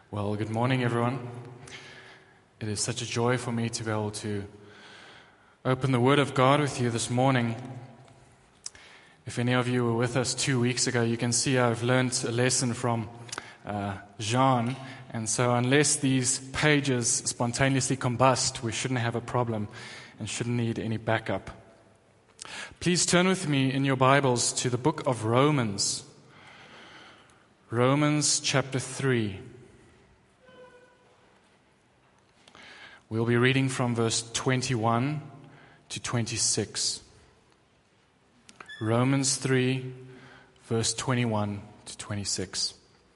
Well, good morning, everyone. It is such a joy for me to be able to open the Word of God with you this morning. If any of you were with us 2 weeks ago, you can see I've learned a lesson from Jean. And so unless these pages spontaneously combust, we shouldn't have a problem and shouldn't need any backup. Please turn with me in your Bibles to the book of Romans. Romans chapter 3. We'll be reading from verse 21 to 26. Romans 3, verse 21 to 26.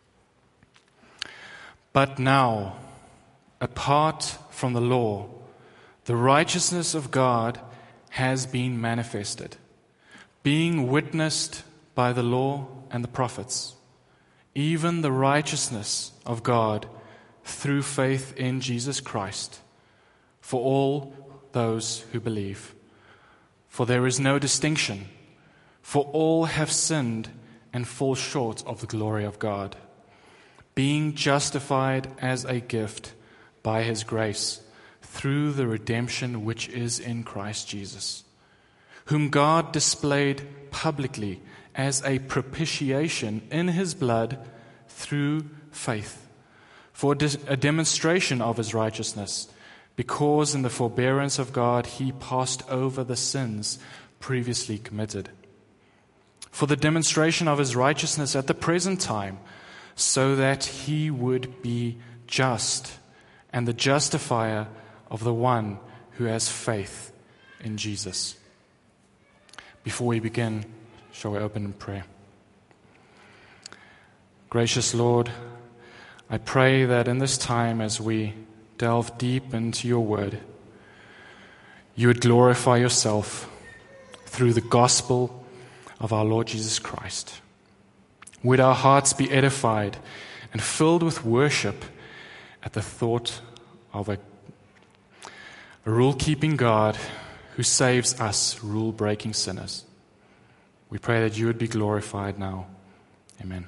But now, apart from the law, the righteousness of God has been manifested, being witnessed by the law and the prophets, even the righteousness of God through faith in Jesus Christ, for all those who believe. For there is no distinction, for all have sinned and fall short of the glory of God, being justified as a gift by His grace through the redemption which is in Christ Jesus, whom God displayed publicly as a propitiation in His blood through faith, for a demonstration of His righteousness, because in the forbearance of God He passed over the sins previously committed. For the demonstration of His righteousness at the present time, so that He would be just and the justifier of the one who has faith in Jesus. Before we begin, shall we open in prayer? Gracious Lord, I pray that in this time as we delve deep into your word, you would glorify yourself through the gospel of our Lord Jesus Christ. Would our hearts be edified and filled with worship at the thought of a rule-keeping God who saves us rule-breaking sinners. We pray that you would be glorified now. Amen.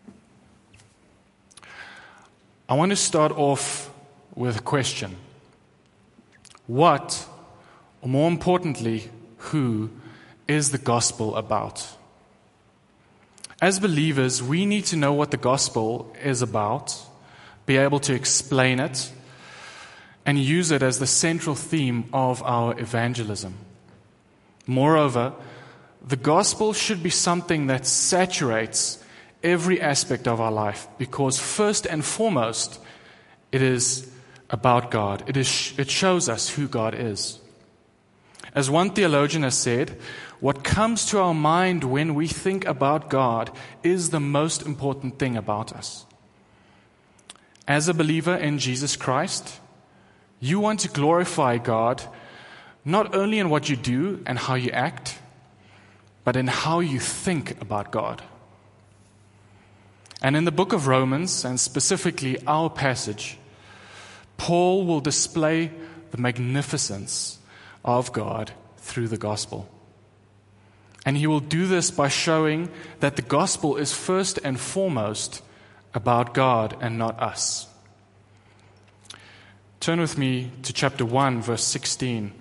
I want to start off with a question. What, or more importantly, who is the gospel about? As believers, we need to know what the gospel is about, be able to explain it, and use it as the central theme of our evangelism. Moreover, the gospel should be something that saturates every aspect of our life, because first and foremost, it is about God. It shows us who God is. As one theologian has said, what comes to our mind when we think about God is the most important thing about us. As a believer in Jesus Christ, you want to glorify God not only in what you do and how you act, but in how you think about God. And in the book of Romans, and specifically our passage, Paul will display the magnificence of God through the gospel. And he will do this by showing that the gospel is first and foremost about God and not us. Turn with me to chapter 1, verse 16.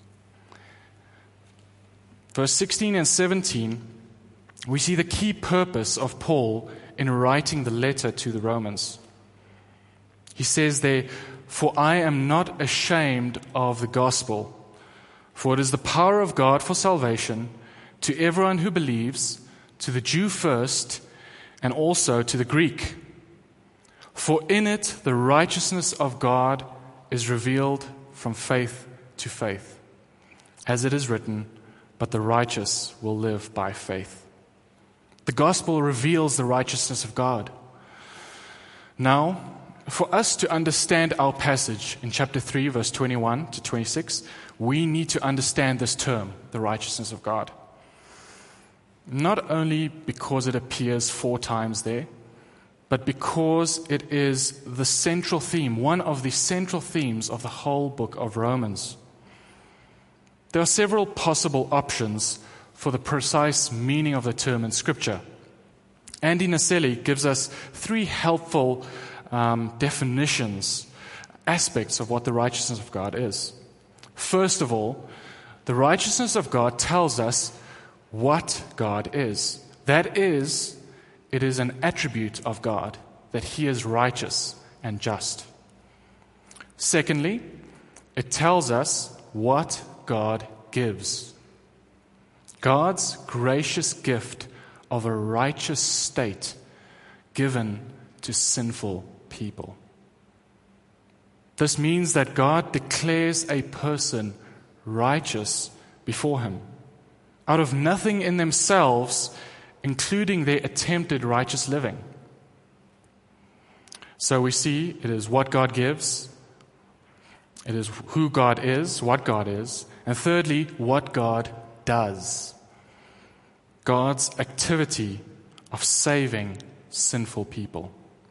Verse 16 and 17, we see the key purpose of Paul in writing the letter to the Romans. He says there, "For I am not ashamed of the gospel, for it is the power of God for salvation to everyone who believes, to the Jew first, and also to the Greek. For in it the righteousness of God is revealed from faith to faith. As it is written, but the righteous will live by faith." The gospel reveals the righteousness of God. Now, for us to understand our passage in chapter 3, verse 21 to 26, we need to understand this term, the righteousness of God. Not only because it appears 4 times there, but because it is the central theme, one of the central themes of the whole book of Romans. There are several possible options for the precise meaning of the term in Scripture. Andy Naselli gives us 3 helpful definitions, aspects of what the righteousness of God is. First of all, the righteousness of God tells us what God is. That is, it is an attribute of God, that He is righteous and just. Secondly, it tells us what God gives. God's gracious gift of a righteous state given to sinful people. This means that God declares a person righteous before Him, out of nothing in themselves, including their attempted righteous living. So we see it is what God gives, it is who God is, what God is, and thirdly, what God does. God's activity of saving sinful people.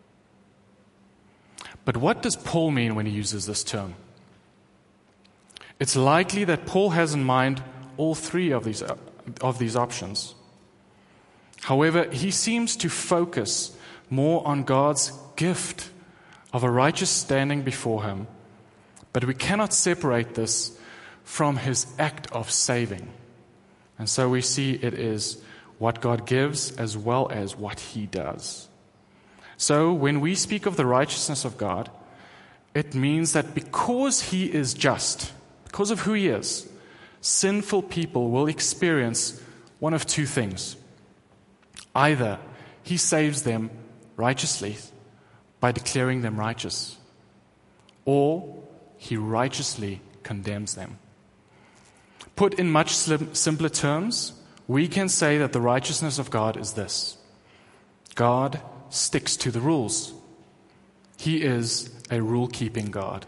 But what does Paul mean when he uses this term? It's likely that Paul has in mind all three of these options. However, he seems to focus more on God's gift of a righteous standing before Him, but we cannot separate this from His act of saving. And so we see it is what God gives as well as what He does. So when we speak of the righteousness of God, it means that because He is just, because of who He is, sinful people will experience one of two things. Either He saves them righteously by declaring them righteous, or He righteously condemns them. Put in much simpler terms, we can say that the righteousness of God is this: God sticks to the rules. He is a rule-keeping God.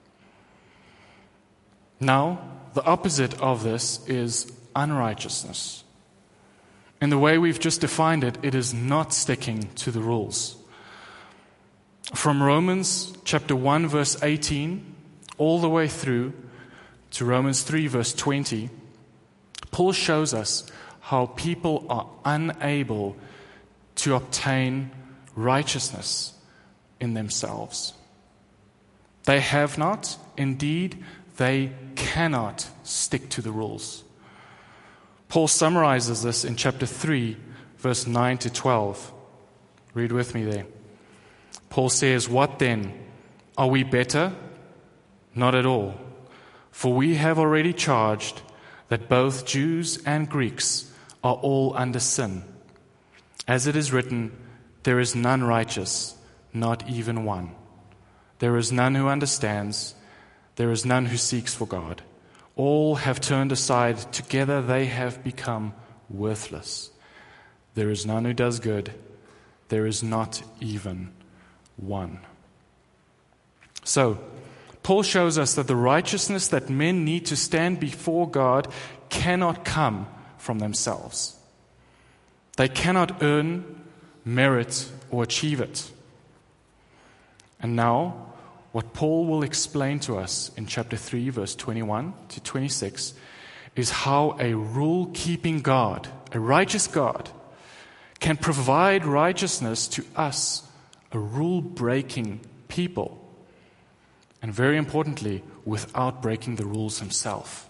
Now, the opposite of this is unrighteousness. In the way we've just defined it, it is not sticking to the rules. From Romans chapter 1, verse 18, all the way through to Romans 3, verse 20, Paul shows us how people are unable to obtain righteousness in themselves. They have not, indeed, they cannot stick to the rules. Paul summarizes this in chapter 3, verse 9 to 12. Read with me there. Paul says, "What then? Are we better? Not at all. For we have already charged that both Jews and Greeks are all under sin. As it is written, there is none righteous, not even one. There is none who understands, there is none who seeks for God. All have turned aside, together they have become worthless. There is none who does good, there is not even one." So, Paul shows us that the righteousness that men need to stand before God cannot come from themselves. They cannot earn, merit, or achieve it. And now, what Paul will explain to us in chapter 3, verse 21 to 26, is how a rule-keeping God, a righteous God, can provide righteousness to us, a rule-breaking people, and very importantly, without breaking the rules Himself.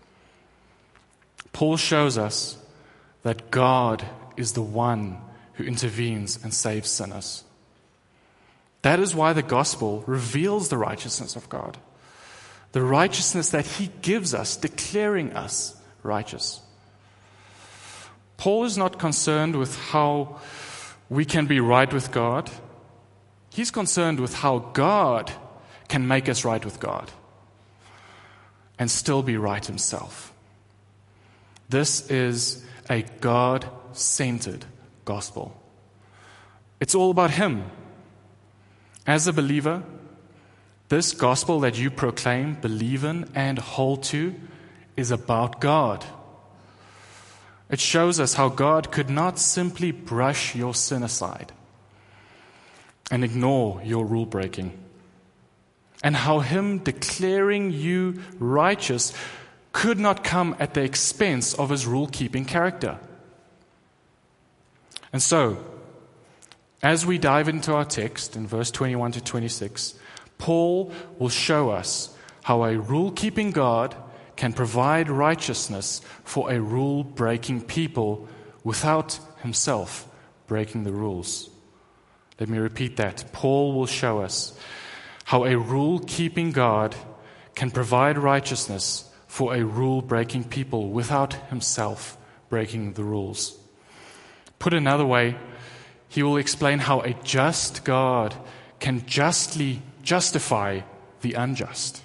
Paul shows us that God is the one who intervenes and saves sinners. That is why the gospel reveals the righteousness of God, the righteousness that He gives us, declaring us righteous. Paul is not concerned with how we can be right with God. He's concerned with how God can make us right with God and still be right Himself. This is a God-centered gospel. It's all about Him. As a believer, this gospel that you proclaim, believe in, and hold to is about God. It shows us how God could not simply brush your sin aside and ignore your rule breaking, and how Him declaring you righteous could not come at the expense of His rule-keeping character. And so, As we dive into our text in verse 21 to 26, Paul will show us how a rule-keeping God can provide righteousness for a rule-breaking people without himself breaking the rules. Let me repeat that. Paul will show us how a rule-keeping God can provide righteousness for a rule-breaking people without himself breaking the rules. Put another way, he will explain how a just God can justly justify the unjust.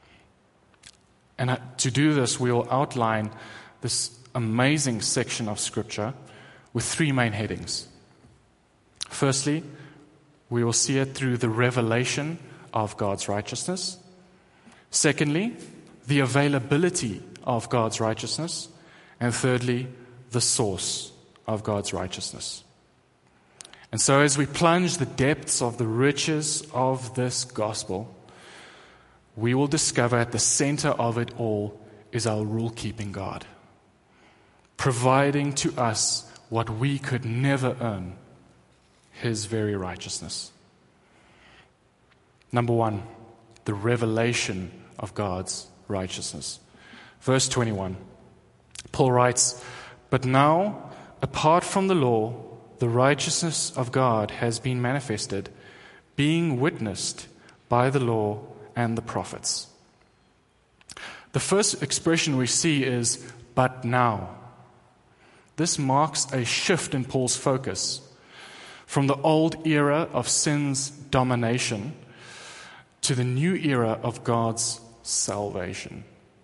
And to do this, we will outline this amazing section of Scripture with three main headings. Firstly, we will see it through the revelation of God's righteousness. Secondly, the availability of God's righteousness. And thirdly, the source of God's righteousness. And so as we plunge the depths of the riches of this gospel, we will discover at the center of it all is our rule-keeping God, providing to us what we could never earn, His very righteousness. Number one, the revelation of God's righteousness. Verse 21, Paul writes, "But now, apart from the law, the righteousness of God has been manifested, being witnessed by the law and the prophets." The first expression we see is, "but now." This marks a shift in Paul's focus from the old era of sin's domination to the new era of God's salvation.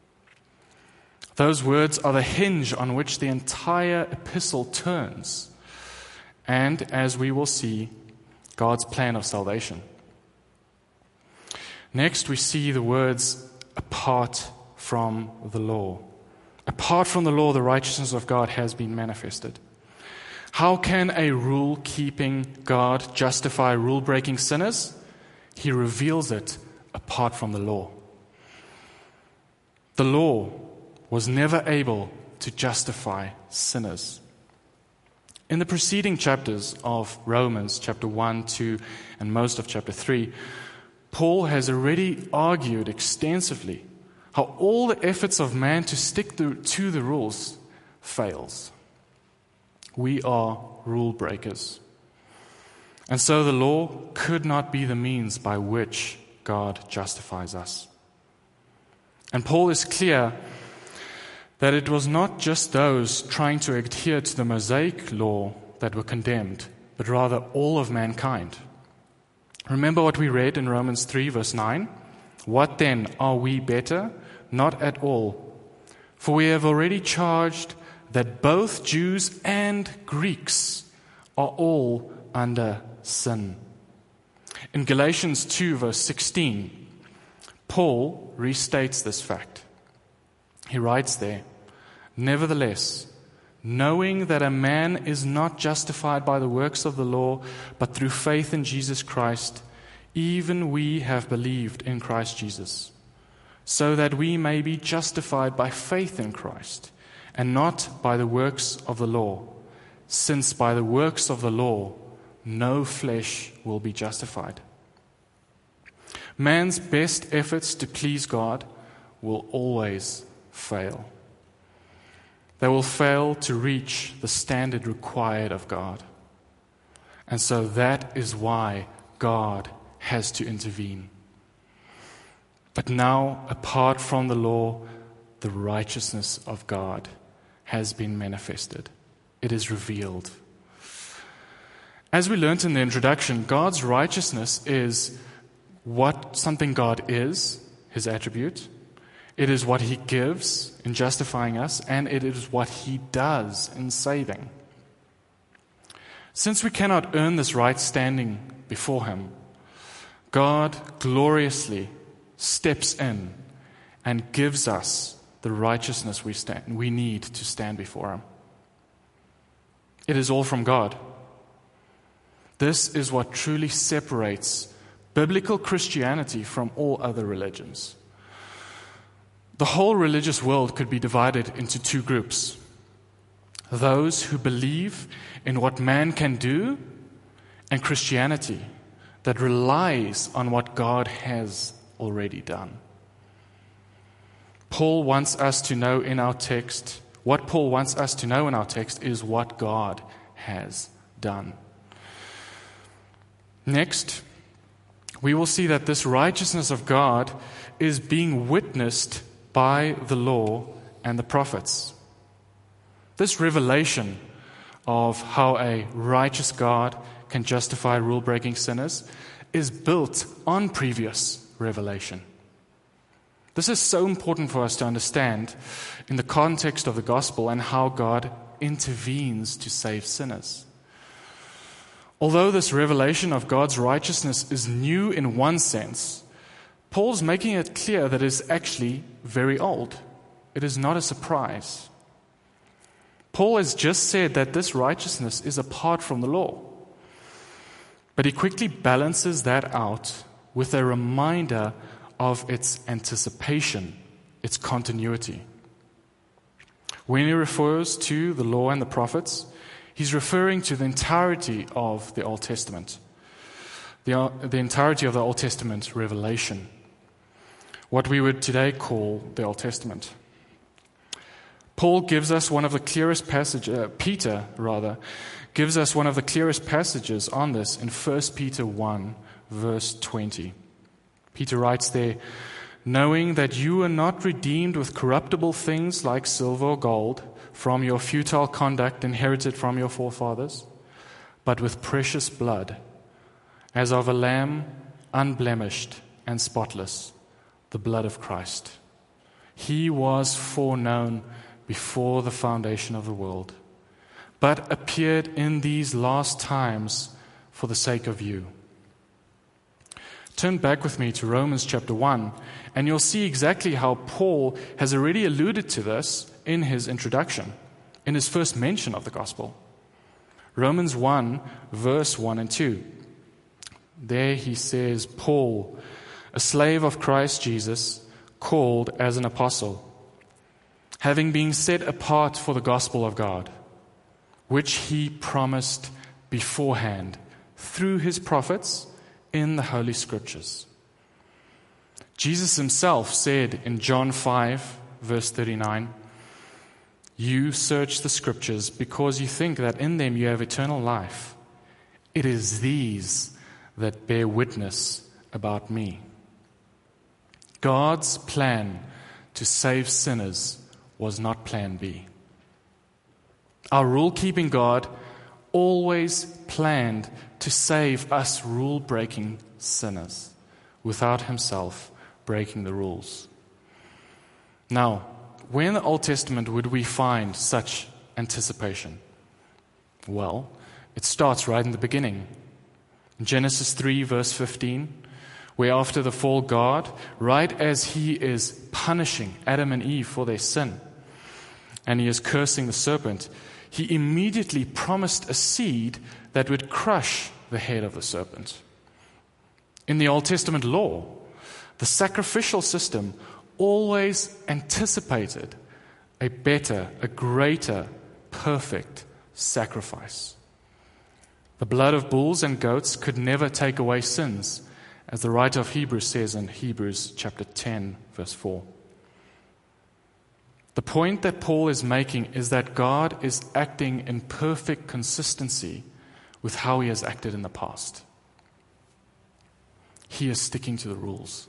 Those words are the hinge on which the entire epistle turns, and, as we will see, God's plan of salvation. Next, we see the words, "apart from the law." Apart from the law, the righteousness of God has been manifested. How can a rule-keeping God justify rule-breaking sinners? He reveals it apart from the law. The law was never able to justify sinners. In the preceding chapters of Romans, chapter 1, 2, and most of chapter 3, Paul has already argued extensively how all the efforts of man to stick to the rules fails. We are rule breakers. And so the law could not be the means by which God justifies us. And Paul is clear that it was not just those trying to adhere to the Mosaic law that were condemned, but rather all of mankind. Remember what we read in Romans 3, verse 9? "What then? Are we better? Not at all. For we have already charged that both Jews and Greeks are all under sin." In Galatians 2, verse 16, Paul restates this fact. He writes there, "Nevertheless, knowing that a man is not justified by the works of the law, but through faith in Jesus Christ, even we have believed in Christ Jesus, so that we may be justified by faith in Christ, and not by the works of the law, since by the works of the law no flesh will be justified." Man's best efforts to please God will always fail. They will fail to reach the standard required of God. And so that is why God has to intervene. But now, apart from the law, the righteousness of God has been manifested. It is revealed. As we learned in the introduction, God's righteousness is what something God is, His attribute. It is what He gives in justifying us, and it is what He does in saving. Since we cannot earn this right standing before Him, God gloriously steps in and gives us the righteousness we need to stand before Him. It is all from God. This is what truly separates biblical Christianity from all other religions. The whole religious world could be divided into two groups: those who believe in what man can do, and Christianity that relies on what God has already done. Paul wants us to know in our text, what Paul wants us to know in our text is what God has done. Next, we will see that this righteousness of God is being witnessed by the law and the prophets. This revelation of how a righteous God can justify rule-breaking sinners is built on previous revelation. This is so important for us to understand in the context of the gospel and how God intervenes to save sinners. Although this revelation of God's righteousness is new in one sense, Paul's making it clear that it is actually very old. It is not a surprise. Paul has just said that this righteousness is apart from the law. But he quickly balances that out with a reminder of its anticipation, its continuity. When he refers to the law and the prophets, he's referring to the entirety of the Old Testament, the entirety of the Old Testament revelation, what we would today call the Old Testament. Paul gives us one of the clearest passages, Peter gives us one of the clearest passages on this in 1 Peter 1, verse 20. Peter writes there, "Knowing that you are not redeemed with corruptible things like silver or gold from your futile conduct inherited from your forefathers, but with precious blood, as of a lamb unblemished and spotless, the blood of Christ. He was foreknown before the foundation of the world, but appeared in these last times for the sake of you." Turn back with me to Romans chapter 1, and you'll see exactly how Paul has already alluded to this in his introduction, in his first mention of the gospel. Romans 1, verse 1 and 2. There he says, "Paul, a slave of Christ Jesus, called as an apostle, having been set apart for the gospel of God, which he promised beforehand through his prophets in the Holy Scriptures." Jesus himself said in John 5, verse 39, "You search the Scriptures because you think that in them you have eternal life. It is these that bear witness about me." God's plan to save sinners was not plan B. Our rule-keeping God always planned to save us rule-breaking sinners without himself breaking the rules. Now, where in the Old Testament would we find such anticipation? Well, it starts right in the beginning. In Genesis 3, verse 15, where after the fall, God, right as he is punishing Adam and Eve for their sin, and he is cursing the serpent, he immediately promised a seed that would crush the head of the serpent. In the Old Testament law, the sacrificial system always anticipated a better, a greater, perfect sacrifice. The blood of bulls and goats could never take away sins, as the writer of Hebrews says in Hebrews chapter 10, verse 4. The point that Paul is making is that God is acting in perfect consistency with how he has acted in the past. He is sticking to the rules.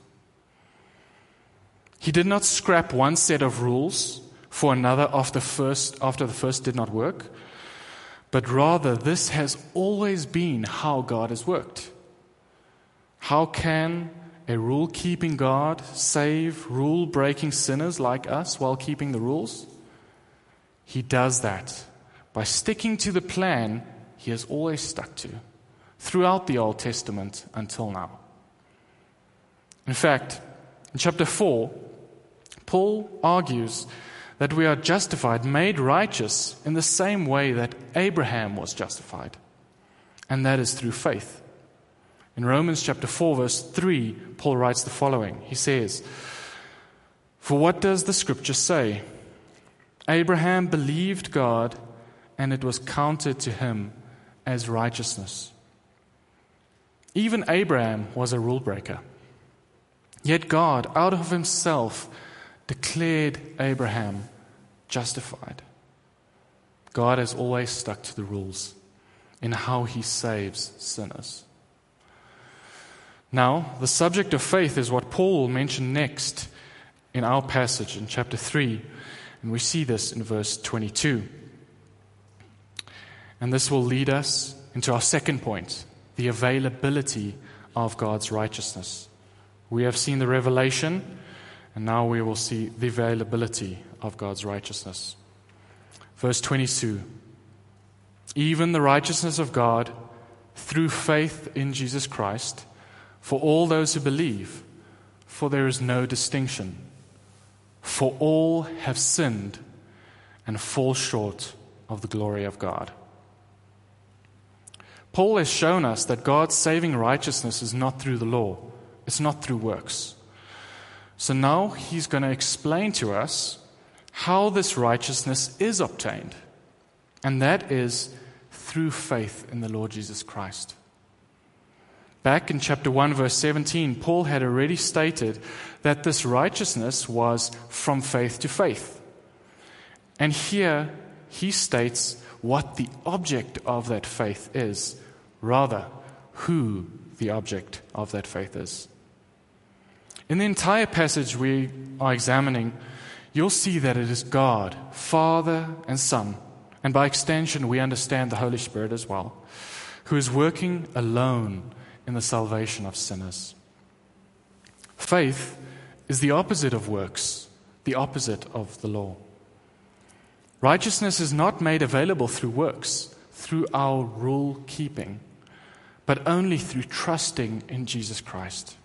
He did not scrap one set of rules for another after the first did not work, but rather this has always been how God has worked. How can a rule-keeping God save rule-breaking sinners like us while keeping the rules? He does that by sticking to the plan he has always stuck to throughout the Old Testament until now. In fact, in chapter 4, Paul argues that we are justified, made righteous in the same way that Abraham was justified, and that is through faith. In Romans chapter 4, verse 3, Paul writes the following. He says, "For what does the Scripture say? Abraham believed God, and it was counted to him as righteousness. Even Abraham was a rule breaker. Yet God, out of himself, declared Abraham justified. God has always stuck to the rules in how he saves sinners. Now, the subject of faith is what Paul will mention next in our passage in chapter 3, and we see this in verse 22. And this will lead us into our second point, the availability of God's righteousness. We have seen the revelation, and now we will see the availability of God's righteousness. Verse 22, even the righteousness of God through faith in Jesus Christ for all those who believe, for there is no distinction. For all have sinned and fall short of the glory of God. Paul has shown us that God's saving righteousness is not through the law. It's not through works. So now he's going to explain to us how this righteousness is obtained. And that is through faith in the Lord Jesus Christ. Back in chapter 1, verse 17, Paul had already stated that this righteousness was from faith to faith. And here he states what the object of that faith is, rather, who the object of that faith is. In the entire passage we are examining, you'll see that it is God, Father and Son, and by extension we understand the Holy Spirit as well, who is working alone in the salvation of sinners. Faith is the opposite of works, the opposite of the law. Righteousness is not made available through works, through our rule keeping, but only through trusting in Jesus Christ.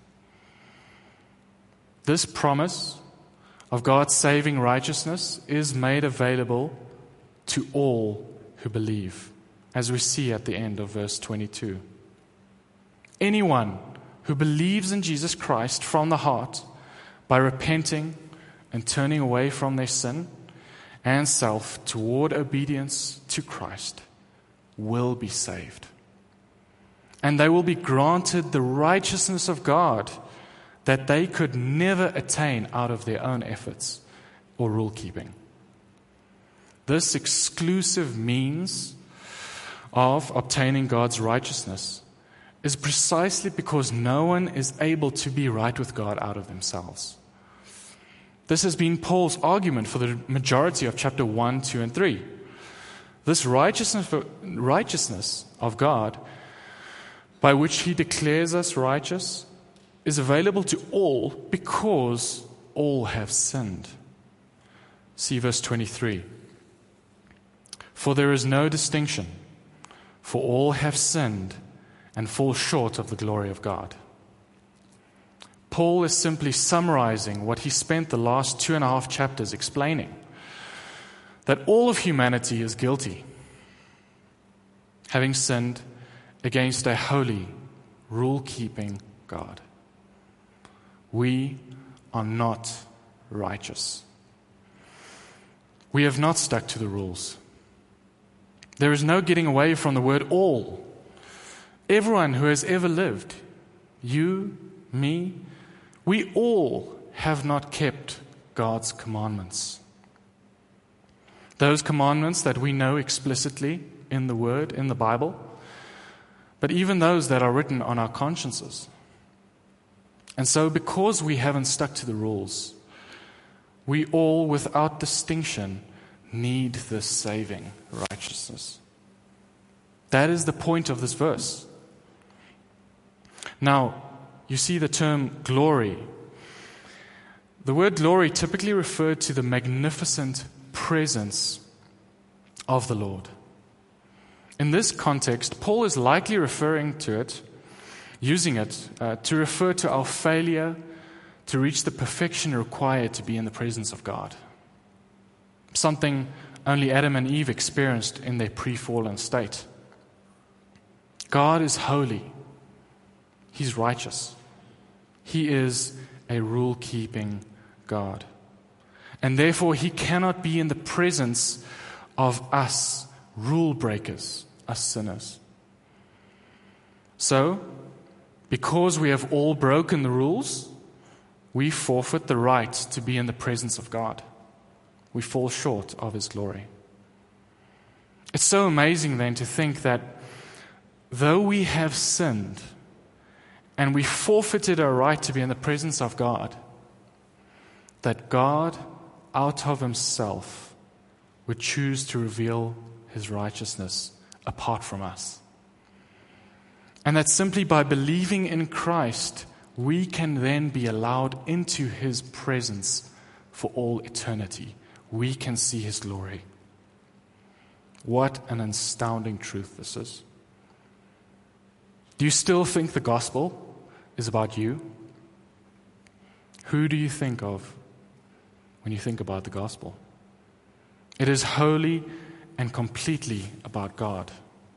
This promise of God's saving righteousness is made available to all who believe, as we see at the end of verse 22. Anyone who believes in Jesus Christ from the heart by repenting and turning away from their sin and self toward obedience to Christ will be saved. And they will be granted the righteousness of God that they could never attain out of their own efforts or rule keeping. This exclusive means of obtaining God's righteousness is precisely because no one is able to be right with God out of themselves. This has been Paul's argument for the majority of chapter 1, 2, and 3. This righteousness of God, by which he declares us righteous, is available to all because all have sinned. See verse 23. For there is no distinction, for all have sinned and fall short of the glory of God. Paul is simply summarizing what he spent the last 2.5 chapters explaining, that all of humanity is guilty, having sinned against a holy, rule-keeping God. We are not righteous. We have not stuck to the rules. There is no getting away from the word all. Everyone who has ever lived, you, me, we all have not kept God's commandments. Those commandments that we know explicitly in the Word, in the Bible, but even those that are written on our consciences. And so because we haven't stuck to the rules, we all, without distinction, need this saving righteousness. That is the point of this verse. Now, you see the term glory. The word glory typically referred to the magnificent presence of the Lord. In this context, Paul is likely referring to it, using it to refer to our failure to reach the perfection required to be in the presence of God. Something only Adam and Eve experienced in their pre-fallen state. God is holy. He's righteous. He is a rule-keeping God. And therefore, he cannot be in the presence of us rule breakers, us sinners. So, Because we have all broken the rules, we forfeit the right to be in the presence of God. We fall short of His glory. It's so amazing then to think that though we have sinned and we forfeited our right to be in the presence of God, that God, out of Himself, would choose to reveal His righteousness apart from us. And that simply by believing in Christ, we can then be allowed into His presence for all eternity. We can see His glory. What an astounding truth this is. Do you still think the gospel is about you? Who do you think of when you think about the gospel? It is wholly and completely about God.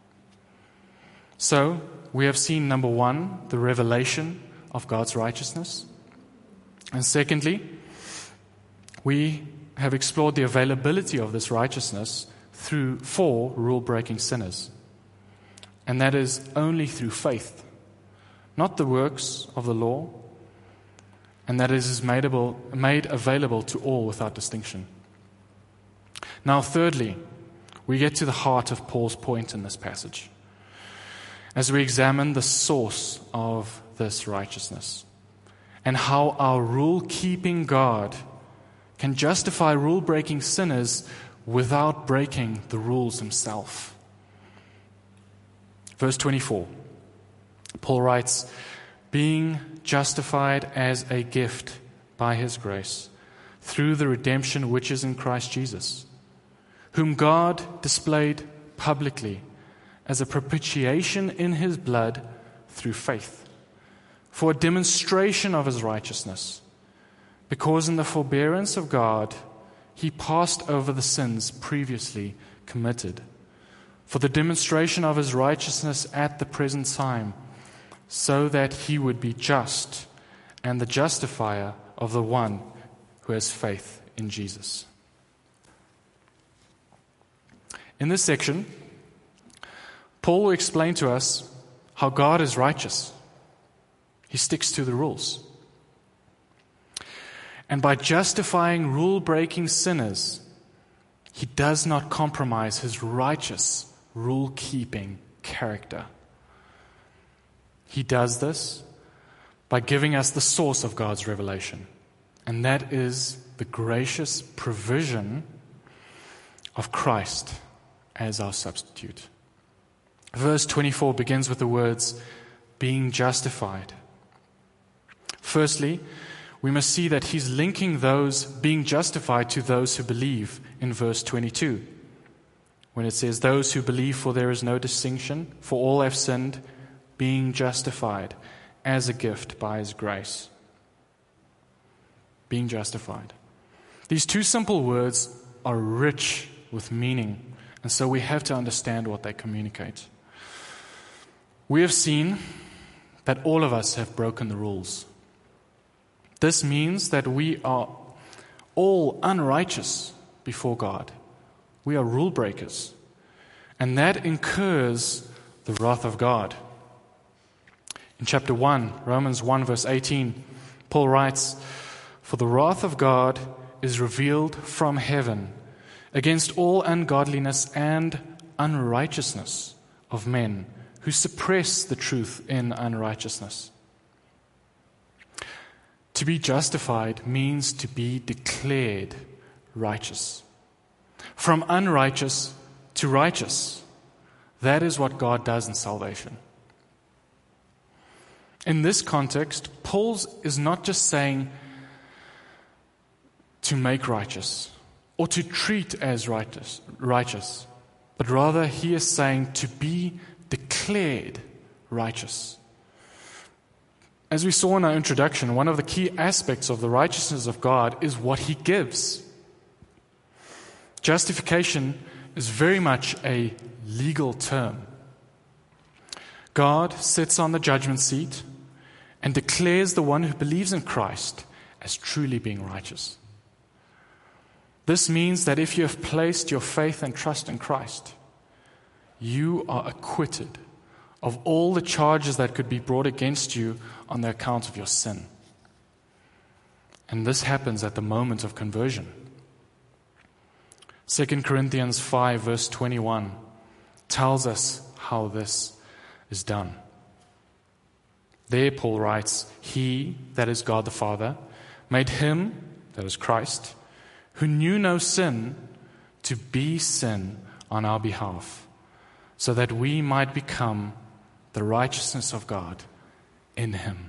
So, we have seen, number one, the revelation of God's righteousness. And secondly, we have explored the availability of this righteousness for rule-breaking sinners. And that is only through faith, not the works of the law, and that is made available to all without distinction. Now, thirdly, we get to the heart of Paul's point in this passage as we examine the source of this righteousness and how our rule-keeping God can justify rule-breaking sinners without breaking the rules Himself. Verse 24, Paul writes, being justified as a gift by His grace, through the redemption which is in Christ Jesus, whom God displayed publicly as a propitiation in His blood through faith, for a demonstration of His righteousness, because in the forbearance of God He passed over the sins previously committed, for the demonstration of His righteousness at the present time, so that He would be just and the justifier of the one who has faith in Jesus. In this section, Paul will explain to us how God is righteous. He sticks to the rules. And by justifying rule-breaking sinners, He does not compromise His righteous, rule-keeping character. He does this by giving us the source of God's revelation, and that is the gracious provision of Christ as our substitute. Verse 24 begins with the words, being justified. Firstly, we must see that he's linking those being justified to those who believe in verse 22. When it says, those who believe, for there is no distinction, for all have sinned, being justified as a gift by His grace. Being justified. These two simple words are rich with meaning, and so we have to understand what they communicate. We have seen that all of us have broken the rules. This means that we are all unrighteous before God. We are rule breakers. And that incurs the wrath of God. In chapter 1, Romans 1 verse 18, Paul writes, for the wrath of God is revealed from heaven against all ungodliness and unrighteousness of men who suppress the truth in unrighteousness. To be justified means to be declared righteous. From unrighteous to righteous. That is what God does in salvation. In this context, Paul is not just saying to make righteous or to treat as righteous, but rather he is saying to be declared righteous. As we saw in our introduction, one of the key aspects of the righteousness of God is what He gives. Justification is very much a legal term. God sits on the judgment seat and declares the one who believes in Christ as truly being righteous. This means that if you have placed your faith and trust in Christ, you are acquitted of all the charges that could be brought against you on the account of your sin. And this happens at the moment of conversion. 2 Corinthians 5 verse 21 tells us how this is done. There Paul writes, He, that is God the Father, made him, that is Christ, who knew no sin, to be sin on our behalf, so that we might become the righteousness of God in him.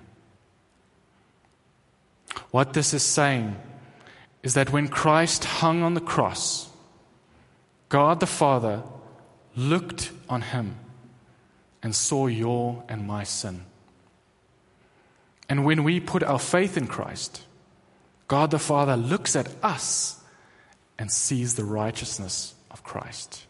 What this is saying is that when Christ hung on the cross, God the Father looked on him and saw your and my sin. And when we put our faith in Christ, God the Father looks at us and sees the righteousness of Christ.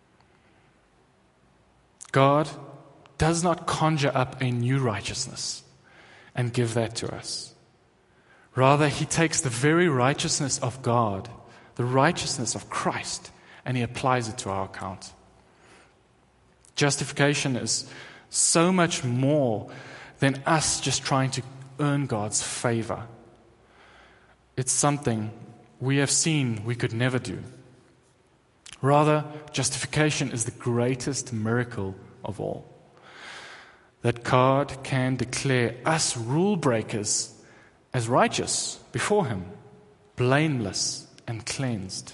God does not conjure up a new righteousness and give that to us. Rather, He takes the very righteousness of God, the righteousness of Christ, and He applies it to our account. Justification is so much more than us just trying to earn God's favor. It's something we have seen we could never do. Rather, justification is the greatest miracle of all. That God can declare us rule breakers as righteous before Him, blameless and cleansed.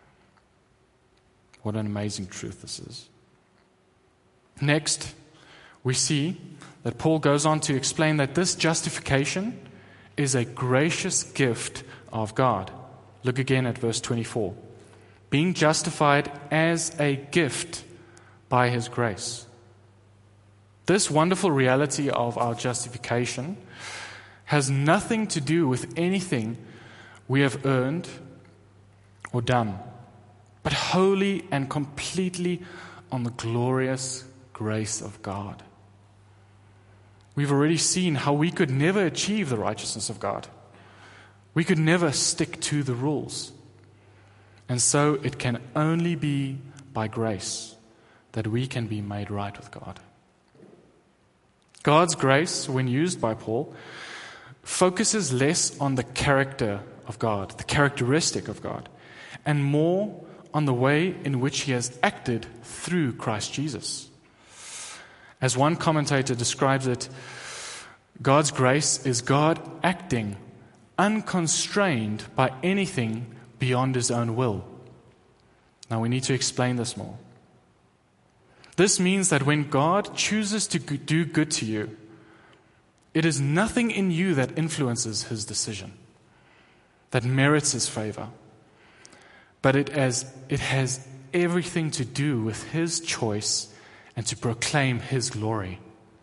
What an amazing truth this is. Next, we see that Paul goes on to explain that this justification is a gracious gift of God. Look again at verse 24. Being justified as a gift by His grace. This wonderful reality of our justification has nothing to do with anything we have earned or done, but wholly and completely on the glorious grace of God. We've already seen how we could never achieve the righteousness of God. We could never stick to the rules. And so it can only be by grace that we can be made right with God. God's grace, when used by Paul, focuses less on the character of God, the characteristic of God, and more on the way in which He has acted through Christ Jesus. As one commentator describes it, God's grace is God acting unconstrained by anything beyond His own will. Now we need to explain this more. This means that when God chooses to do good to you, it is nothing in you that influences His decision, that merits His favor, but it has everything to do with His choice and to proclaim His glory.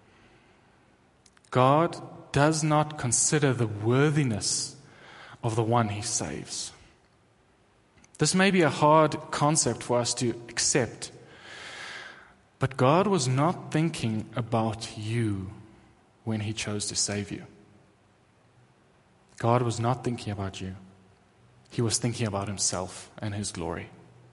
God does not consider the worthiness of the one He saves. This may be a hard concept for us to accept, but God was not thinking about you when He chose to save you. God was not thinking about you. He was thinking about Himself and His glory.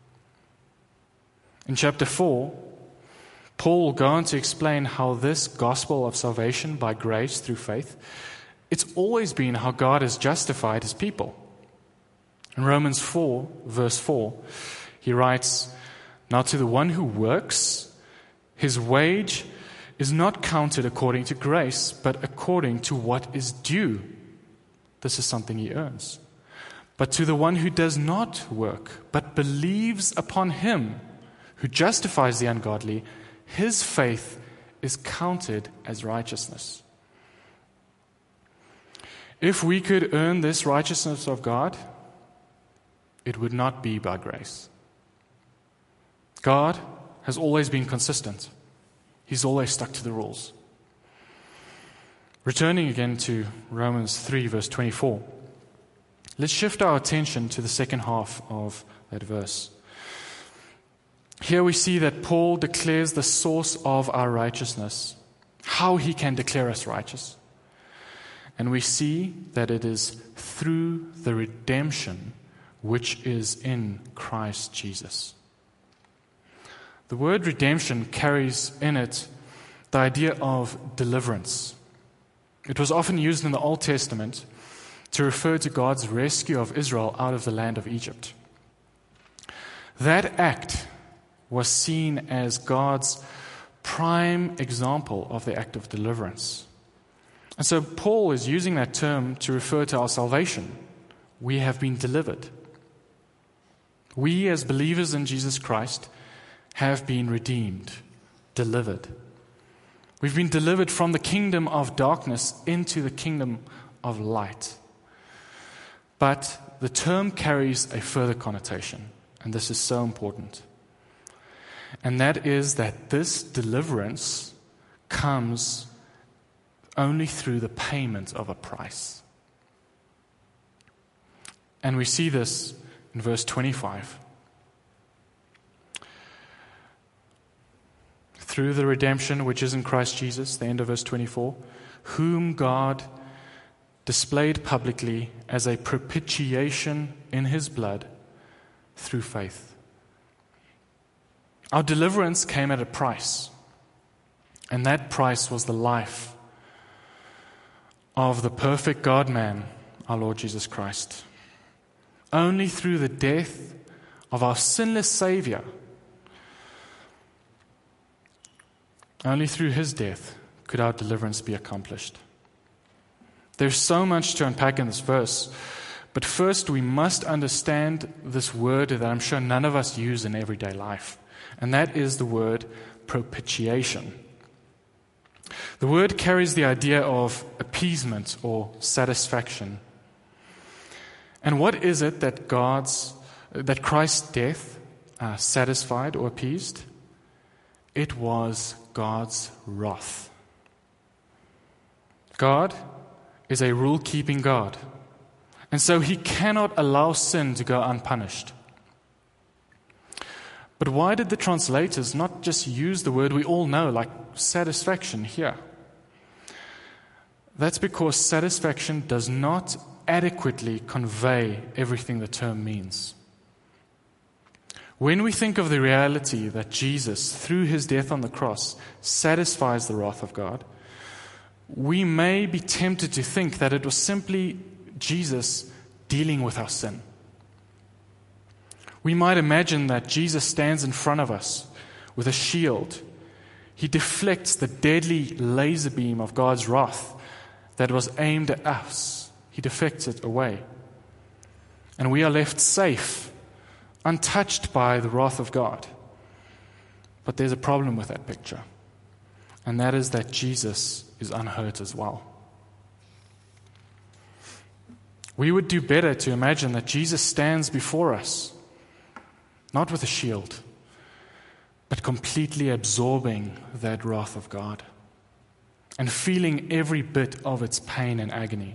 In chapter 4, Paul will go on to explain how this gospel of salvation by grace through faith, it's always been how God has justified His people. In Romans 4, verse 4, he writes, Now to the one who works, his wage is not counted according to grace, but according to what is due. This is something he earns. But to the one who does not work, but believes upon Him who justifies the ungodly, his faith is counted as righteousness. If we could earn this righteousness of God, it would not be by grace. God has always been consistent. He's always stuck to the rules. Returning again to Romans 3, verse 24, let's shift our attention to the second half of that verse. Here we see that Paul declares the source of our righteousness, how he can declare us righteous. And we see that it is through the redemption which is in Christ Jesus. The word redemption carries in it the idea of deliverance. It was often used in the Old Testament to refer to God's rescue of Israel out of the land of Egypt. That act was seen as God's prime example of the act of deliverance. And so Paul is using that term to refer to our salvation. We have been delivered. We, as believers in Jesus Christ, have been redeemed, delivered. We've been delivered from the kingdom of darkness into the kingdom of light. But the term carries a further connotation, and this is so important. And that is that this deliverance comes only through the payment of a price. And we see this in verse 25. Through the redemption which is in Christ Jesus, the end of verse 24, whom God displayed publicly as a propitiation in his blood through faith. Our deliverance came at a price, and that price was the life of the perfect God-man, our Lord Jesus Christ. Only through the death of our sinless Savior, only through his death could our deliverance be accomplished. There's so much to unpack in this verse, but first we must understand this word that I'm sure none of us use in everyday life, and that is the word propitiation. The word carries the idea of appeasement or satisfaction. And what is it that Christ's death satisfied or appeased? It was God's wrath. God is a rule-keeping God, and so he cannot allow sin to go unpunished. But why did the translators not just use the word we all know, like satisfaction, here? That's because satisfaction does not adequately convey everything the term means. When we think of the reality that Jesus, through his death on the cross, satisfies the wrath of God, we may be tempted to think that it was simply Jesus dealing with our sin. We might imagine that Jesus stands in front of us with a shield. He deflects the deadly laser beam of God's wrath that was aimed at us. He deflects it away. And we are left safe, untouched by the wrath of God. But there's a problem with that picture, and that is that Jesus is unhurt as well. We would do better to imagine that Jesus stands before us, not with a shield, but completely absorbing that wrath of God and feeling every bit of its pain and agony.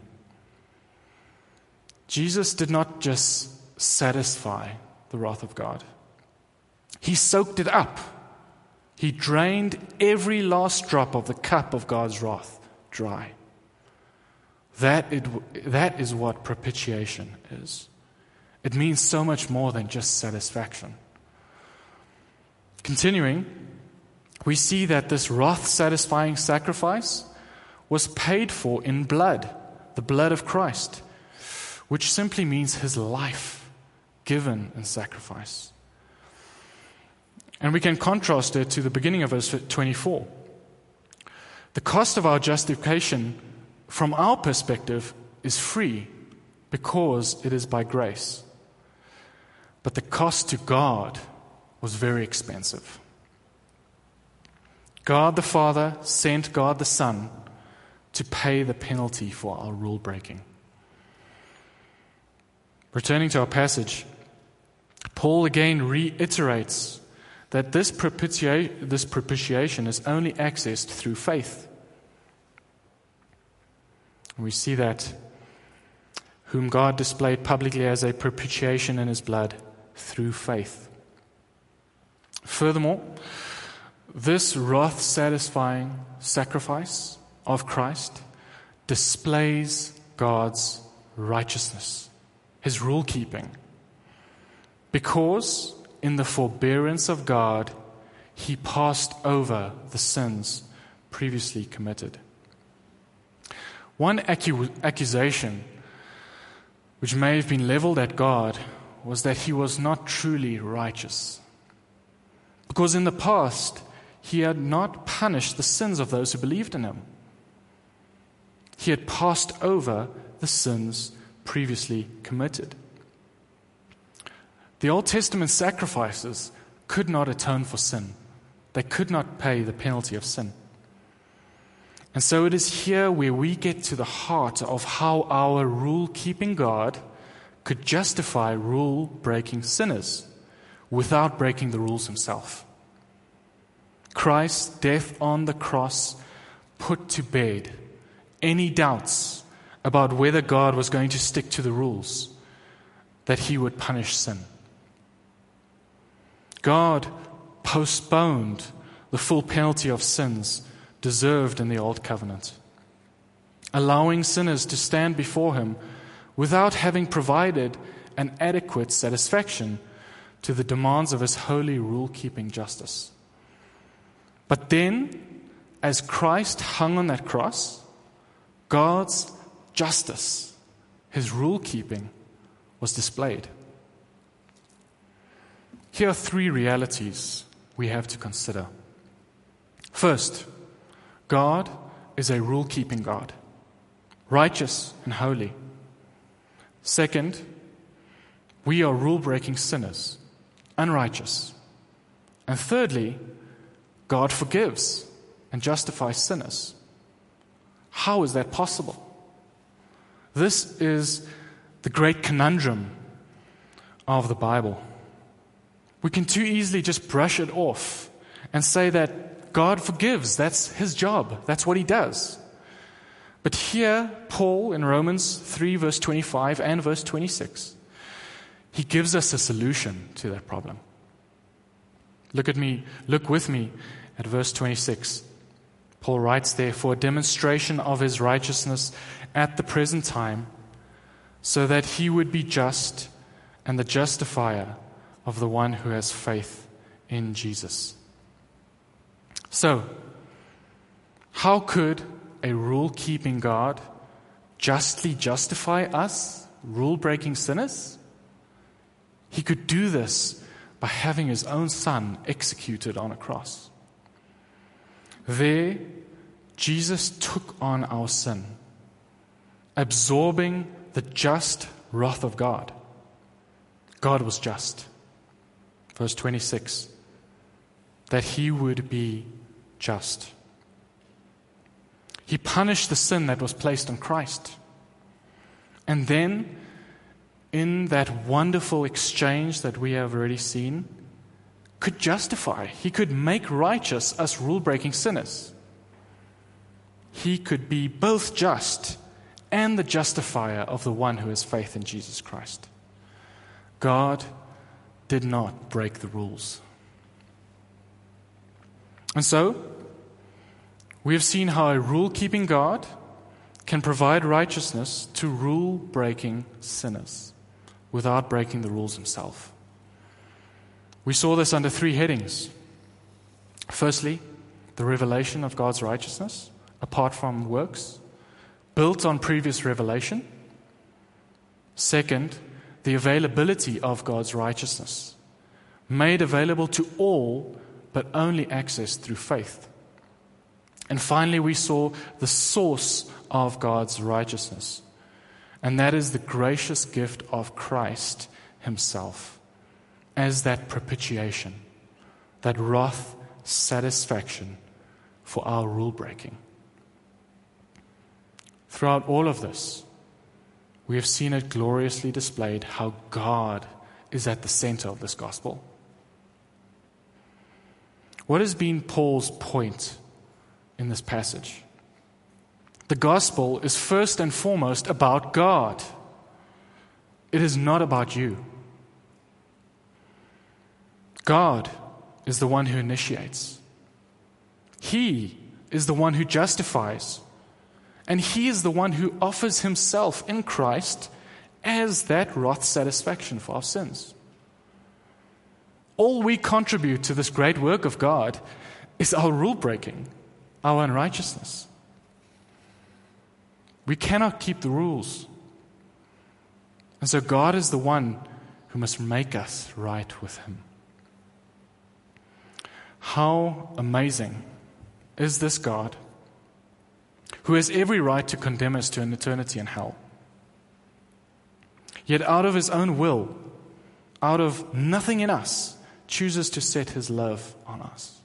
Jesus did not just satisfy the wrath of God. He soaked it up. He drained every last drop of the cup of God's wrath dry. That is what propitiation is. It means so much more than just satisfaction. Continuing, we see that this wrath-satisfying sacrifice was paid for in blood, the blood of Christ, which simply means his life given in sacrifice. And we can contrast it to the beginning of verse 24. The cost of our justification, from our perspective, is free because it is by grace. But the cost to God was very expensive. God the Father sent God the Son to pay the penalty for our rule breaking. Returning to our passage, Paul again reiterates that this propitiation is only accessed through faith. We see that whom God displayed publicly as a propitiation in his blood through faith. Furthermore, this wrath-satisfying sacrifice of Christ displays God's righteousness, his rule-keeping, because in the forbearance of God, he passed over the sins previously committed. One accusation which may have been leveled at God was that he was not truly righteous. Because in the past, he had not punished the sins of those who believed in him. He had passed over the sins previously committed. The Old Testament sacrifices could not atone for sin. They could not pay the penalty of sin. And so it is here where we get to the heart of how our rule-keeping God could justify rule-breaking sinners without breaking the rules himself. Christ's death on the cross put to bed any doubts about whether God was going to stick to the rules, that he would punish sin. God postponed the full penalty of sins deserved in the Old Covenant, allowing sinners to stand before him without having provided an adequate satisfaction to the demands of his holy rule-keeping justice. But then, as Christ hung on that cross, God's justice, his rule-keeping, was displayed. Here are three realities we have to consider. First, God is a rule-keeping God, righteous and holy. Second, we are rule-breaking sinners, unrighteous. And thirdly, God forgives and justifies sinners. How is that possible? This is the great conundrum of the Bible. We can too easily just brush it off and say that God forgives. That's his job. That's what he does. But here, Paul in Romans 3, verse 25 and verse 26, he gives us a solution to that problem. Look with me at verse 26. Paul writes there, "For a demonstration of his righteousness at the present time, so that he would be just and the justifier of the one who has faith in Jesus." So, how could a rule-keeping God justly justify us, rule-breaking sinners? He could do this by having his own Son executed on a cross. There, Jesus took on our sin, absorbing the just wrath of God. God was just. Verse 26, that he would be just. He punished the sin that was placed on Christ. And then, in that wonderful exchange that we have already seen, could justify. He could make righteous us rule-breaking sinners. He could be both just and the justifier of the one who has faith in Jesus Christ. God did not break the rules. And so, we have seen how a rule-keeping God can provide righteousness to rule-breaking sinners without breaking the rules himself. We saw this under three headings. Firstly, the revelation of God's righteousness, apart from works, built on previous revelation. Second, the availability of God's righteousness, made available to all, but only accessed through faith. And finally, we saw the source of God's righteousness, and that is the gracious gift of Christ himself as that propitiation, that wrath satisfaction for our rule breaking. Throughout all of this, we have seen it gloriously displayed how God is at the center of this gospel. What has been Paul's point in this passage? The gospel is first and foremost about God. It is not about you. God is the one who initiates. He is the one who justifies. And he is the one who offers himself in Christ as that wrath satisfaction for our sins. All we contribute to this great work of God is our rule breaking, our own righteousness. We cannot keep the rules. And so God is the one who must make us right with Him. How amazing is this God who has every right to condemn us to an eternity in hell? Yet out of His own will, out of nothing in us, chooses to set His love on us.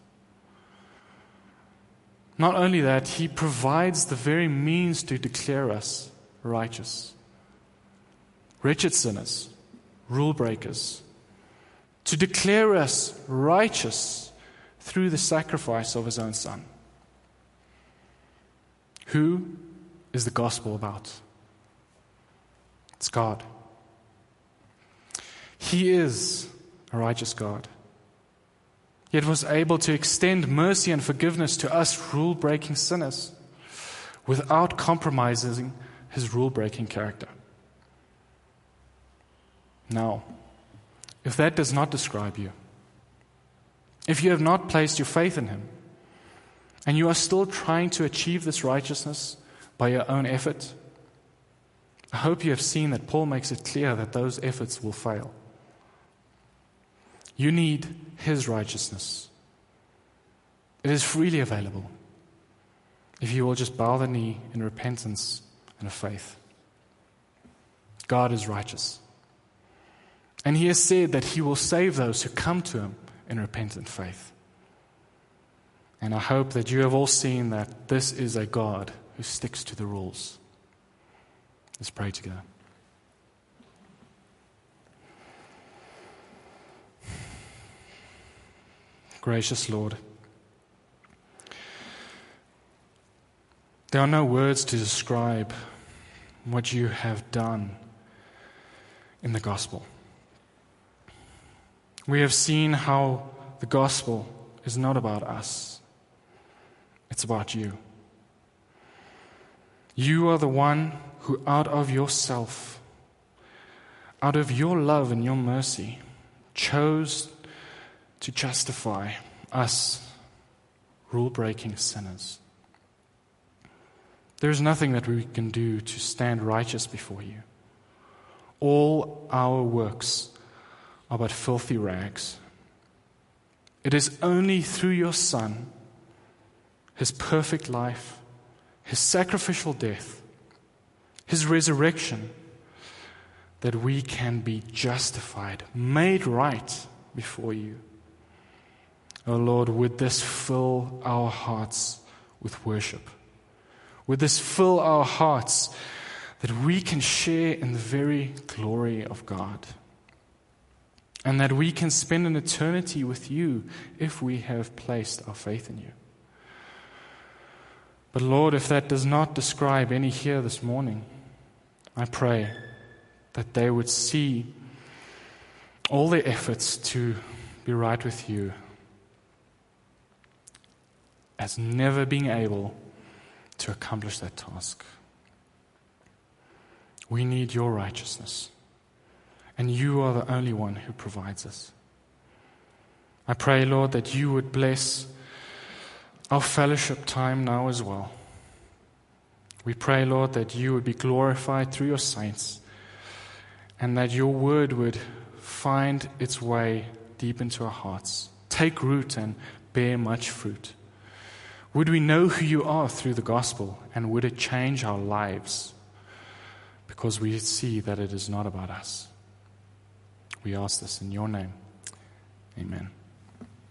Not only that, He provides the very means to declare us righteous. Wretched sinners, rule breakers, to declare us righteous through the sacrifice of His own Son. Who is the gospel about? It's God. He is a righteous God, yet was able to extend mercy and forgiveness to us rule-breaking sinners without compromising His rule-breaking character. Now, if that does not describe you, if you have not placed your faith in Him, and you are still trying to achieve this righteousness by your own effort, I hope you have seen that Paul makes it clear that those efforts will fail. You need His righteousness. It is freely available if you will just bow the knee in repentance and faith. God is righteous. And He has said that He will save those who come to Him in repentant faith. And I hope that you have all seen that this is a God who sticks to the rules. Let's pray together. Gracious Lord, there are no words to describe what you have done in the gospel. We have seen how the gospel is not about us. It's about you. You are the one who out of yourself, out of your love and your mercy, chose to justify us rule-breaking sinners. There is nothing that we can do to stand righteous before you. All our works are but filthy rags. It is only through your Son, His perfect life, His sacrificial death, His resurrection, that we can be justified, made right before you. Oh Lord, would this fill our hearts with worship? Would this fill our hearts that we can share in the very glory of God? And that we can spend an eternity with you if we have placed our faith in you. But Lord, if that does not describe any here this morning, I pray that they would see all their efforts to be right with you as never being able to accomplish that task. We need your righteousness, and you are the only one who provides us. I pray, Lord, that you would bless our fellowship time now as well. We pray, Lord, that you would be glorified through your saints, and that your word would find its way deep into our hearts, take root and bear much fruit. Would we know who you are through the gospel, and would it change our lives because we see that it is not about us? We ask this in your name. Amen.